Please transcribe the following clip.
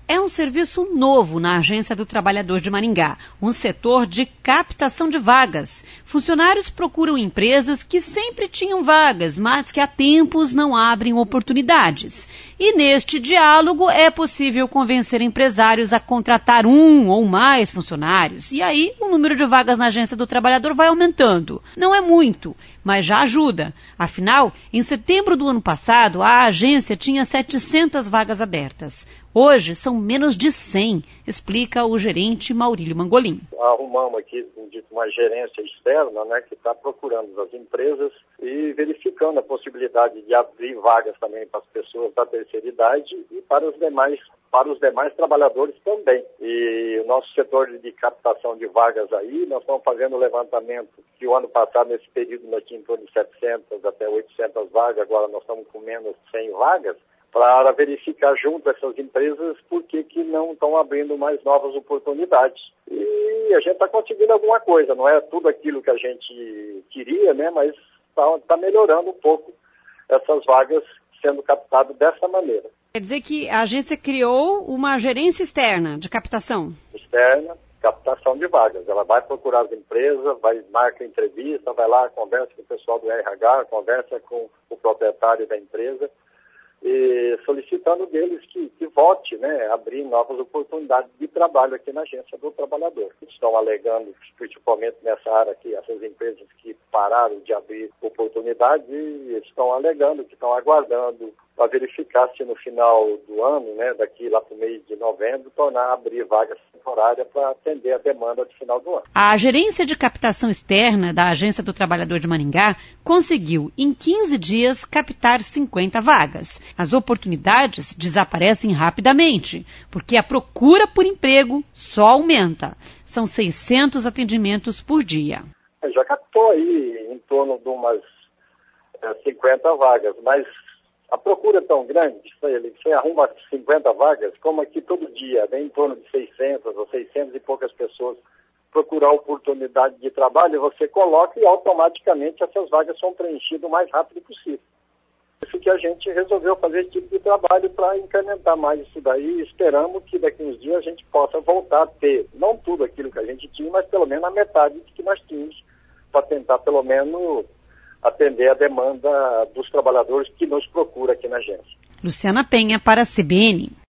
É um serviço novo na Agência do Trabalhador de Maringá, um setor de captação de vagas. Funcionários procuram empresas que sempre tinham vagas, mas que há tempos não abrem oportunidades. E neste diálogo é possível convencer empresários a contratar um ou mais funcionários. E aí o número de vagas na Agência do Trabalhador vai aumentando. Não é muito, mas já ajuda. Afinal, em setembro do ano passado, a agência tinha 700 vagas abertas. Hoje são menos de 100, explica o gerente Maurílio Mangolin. Arrumamos aqui uma gerência externa, né, que está procurando as empresas e verificando a possibilidade de abrir vagas também para as pessoas da terceira idade e para os demais trabalhadores também. E o nosso setor de captação de vagas aí, nós estamos fazendo o levantamento que o ano passado, nesse período, nós tínhamos em torno de 700 até 800 vagas, agora nós estamos com menos de 100 vagas, para verificar junto a essas empresas por que não estão abrindo mais novas oportunidades. E a gente está conseguindo alguma coisa, não é tudo aquilo que a gente queria, né? Mas está melhorando um pouco essas vagas sendo captadas dessa maneira. Quer dizer que a agência criou uma gerência externa de captação? Externa, captação de vagas. Ela vai procurar as empresas, marca entrevista, vai lá, conversa com o pessoal do RH, conversa com o proprietário da empresa, e solicitando deles que vote, né, abrir novas oportunidades de trabalho aqui na Agência do Trabalhador. Estão alegando, principalmente nessa área aqui, essas empresas que pararam de abrir oportunidades, e estão alegando que estão aguardando para verificar se no final do ano, né, daqui lá para o mês de novembro, abrir vagas temporárias para atender a demanda do final do ano. A gerência de captação externa da Agência do Trabalhador de Maringá conseguiu, em 15 dias, captar 50 vagas. As oportunidades desaparecem rapidamente, porque a procura por emprego só aumenta. São 600 atendimentos por dia. Já captou aí em torno de umas 50 vagas, mas a procura é tão grande, você arruma 50 vagas, como aqui todo dia, vem em torno de 600 ou 600 e poucas pessoas procurar oportunidade de trabalho, você coloca e automaticamente essas vagas são preenchidas o mais rápido possível. Isso que a gente resolveu fazer esse tipo de trabalho para incrementar mais isso daí, e esperamos que daqui uns dias a gente possa voltar a ter, não tudo aquilo que a gente tinha, mas pelo menos a metade do que nós tínhamos, para tentar pelo menos atender a demanda dos trabalhadores que nos procuram aqui na agência. Luciana Penha para a CBN.